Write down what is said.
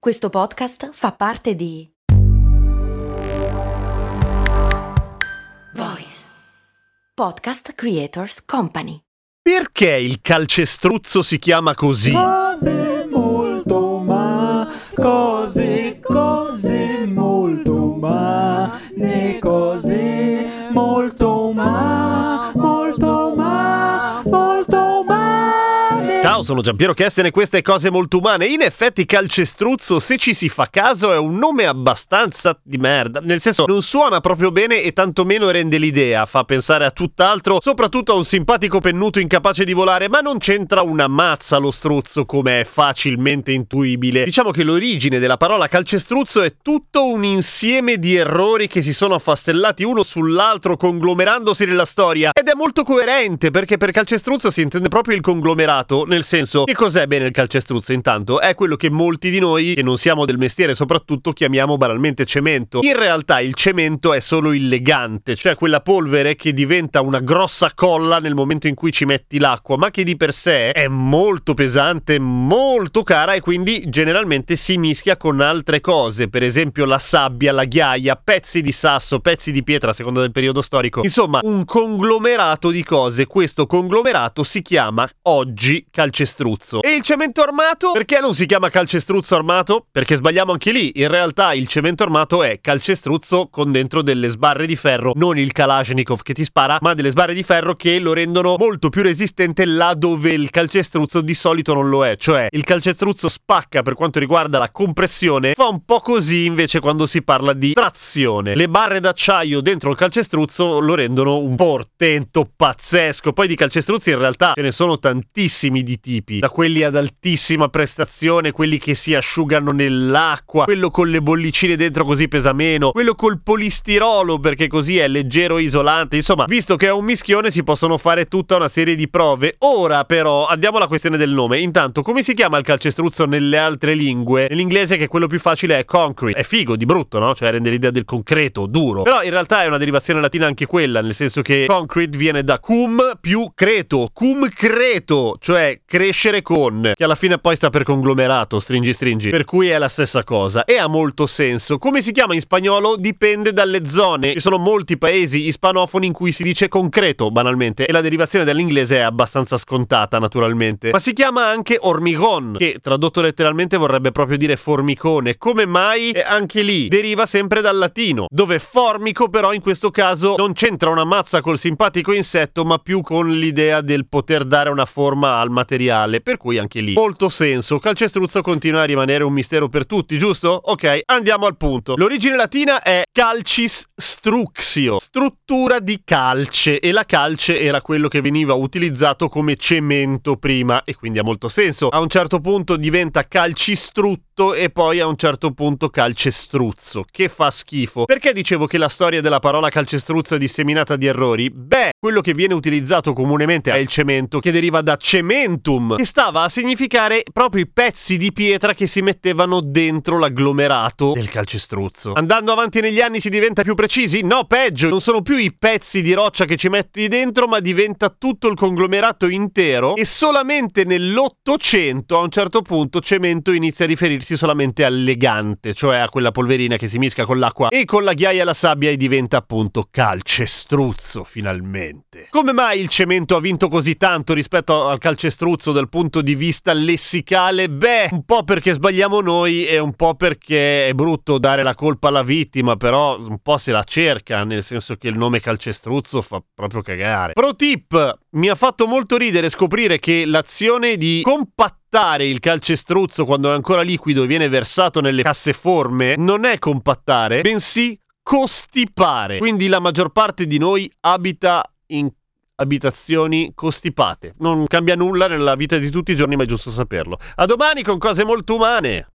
Questo podcast fa parte di Voice Podcast Creators Company. Perché il calcestruzzo si chiama così? Cose molto cose molto le cose molto Ciao, sono Giampiero Kesten e queste Cose Molto Umane. In effetti calcestruzzo, se ci si fa caso, è un nome abbastanza di merda. Nel senso, non suona proprio bene e tantomeno rende l'idea. Fa pensare a tutt'altro, soprattutto a un simpatico pennuto incapace di volare, ma non c'entra una mazza lo struzzo, come è facilmente intuibile. Diciamo che l'origine della parola calcestruzzo è tutto un insieme di errori che si sono affastellati uno sull'altro, conglomerandosi nella storia. Ed è molto coerente, perché per calcestruzzo si intende proprio il conglomerato. Nel senso, che cos'è bene il calcestruzzo? Intanto è quello che molti di noi, che non siamo del mestiere soprattutto, chiamiamo banalmente cemento. In realtà il cemento è solo il legante, cioè quella polvere che diventa una grossa colla nel momento in cui ci metti l'acqua, ma che di per sé è molto pesante, molto cara, e quindi generalmente si mischia con altre cose, per esempio la sabbia, la ghiaia, pezzi di sasso, pezzi di pietra a seconda del periodo storico. Insomma, un conglomerato di cose. Questo conglomerato si chiama oggi calcestruzzo. E il cemento armato? Perché non si chiama calcestruzzo armato? Perché sbagliamo anche lì. In realtà il cemento armato è calcestruzzo con dentro delle sbarre di ferro, non il Kalashnikov che ti spara, ma delle sbarre di ferro che lo rendono molto più resistente là dove il calcestruzzo di solito non lo è. Cioè, il calcestruzzo spacca per quanto riguarda la compressione, fa un po' così invece quando si parla di trazione. Le barre d'acciaio dentro il calcestruzzo lo rendono un portento pazzesco. Poi di calcestruzzi in realtà ce ne sono tantissimi di tipi, da quelli ad altissima prestazione, quelli che si asciugano nell'acqua, quello con le bollicine dentro così pesa meno, quello col polistirolo perché così è leggero e isolante. Insomma, visto che è un mischione si possono fare tutta una serie di prove. Ora però andiamo alla questione del nome. Intanto, come si chiama il calcestruzzo nelle altre lingue? Nell'inglese, che è quello più facile, è concrete. È figo di brutto, no? Cioè rende l'idea del concreto, duro. Però in realtà è una derivazione latina anche quella, nel senso che concrete viene da cum più creto, cum creto, cioè crescere con, che alla fine poi sta per conglomerato, stringi, per cui è la stessa cosa e ha molto senso. Come si chiama in spagnolo dipende dalle zone. Ci sono molti paesi ispanofoni in cui si dice concreto banalmente, e la derivazione dall'inglese è abbastanza scontata naturalmente, ma si chiama anche hormigón, che tradotto letteralmente vorrebbe proprio dire formicone. Come mai? E anche lì deriva sempre dal latino, dove formico però in questo caso non c'entra una mazza col simpatico insetto, ma più con l'idea del poter dare una forma al materiale, per cui anche lì molto senso. Calcestruzzo continua a rimanere un mistero per tutti, giusto? Ok, andiamo al punto. L'origine latina è calcis struxio, struttura di calce, e la calce era quello che veniva utilizzato come cemento prima, e quindi ha molto senso. A un certo punto diventa calcistrutto e poi a un certo punto calcestruzzo, che fa schifo. Perché dicevo che la storia della parola calcestruzzo è disseminata di errori? Beh, quello che viene utilizzato comunemente è il cemento, che deriva da cementum, che stava a significare proprio i pezzi di pietra che si mettevano dentro l'agglomerato del calcestruzzo. Andando avanti negli anni si diventa più precisi? No, peggio, non sono più i pezzi di roccia che ci metti dentro, ma diventa tutto il conglomerato intero, e solamente nell'Ottocento a un certo punto cemento inizia a riferirsi solamente al legante, cioè a quella polverina che si mischia con l'acqua e con la ghiaia e la sabbia, e diventa appunto calcestruzzo finalmente. Come mai il cemento ha vinto così tanto rispetto al calcestruzzo dal punto di vista lessicale? Beh, un po' perché sbagliamo noi e un po' perché è brutto dare la colpa alla vittima, però un po' se la cerca, nel senso che il nome calcestruzzo fa proprio cagare. Pro tip: mi ha fatto molto ridere scoprire che l'azione di compattare il calcestruzzo quando è ancora liquido e viene versato nelle casseforme non è compattare, bensì costipare. Quindi la maggior parte di noi abita in abitazioni costipate. Non cambia nulla nella vita di tutti i giorni, ma è giusto saperlo. A domani con Cose Molto Umane.